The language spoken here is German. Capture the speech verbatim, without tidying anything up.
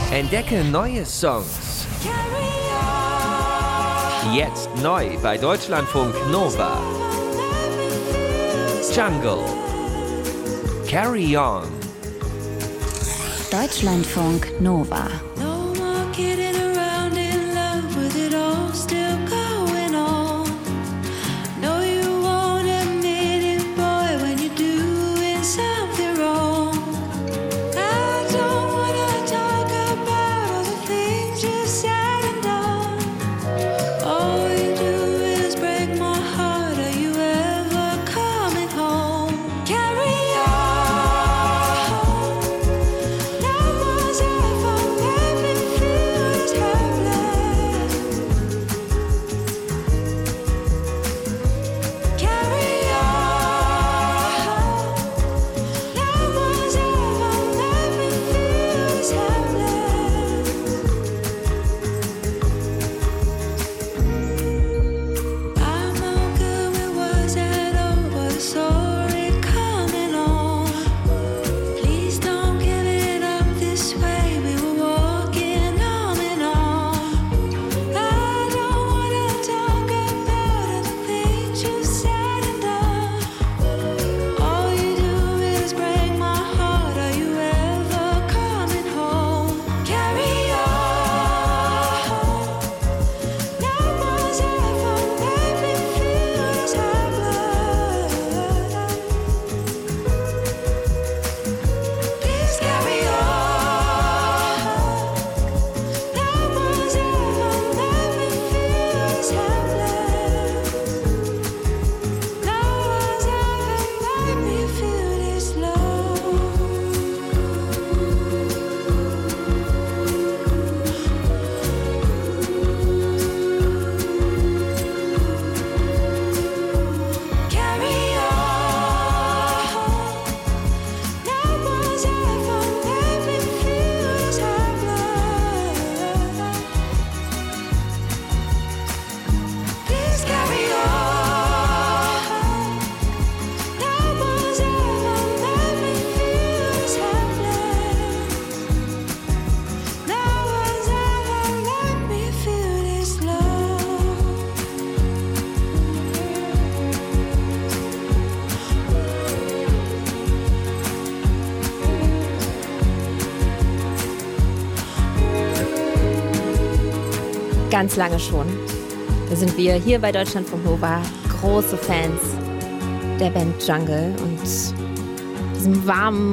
Entdecke neue Songs. Jetzt neu bei Deutschlandfunk Nova. Jungle. Carry On. Deutschlandfunk Nova. Ganz lange schon. Da sind wir hier bei Deutschlandfunk Nova große Fans der Band Jungle und diesem warmen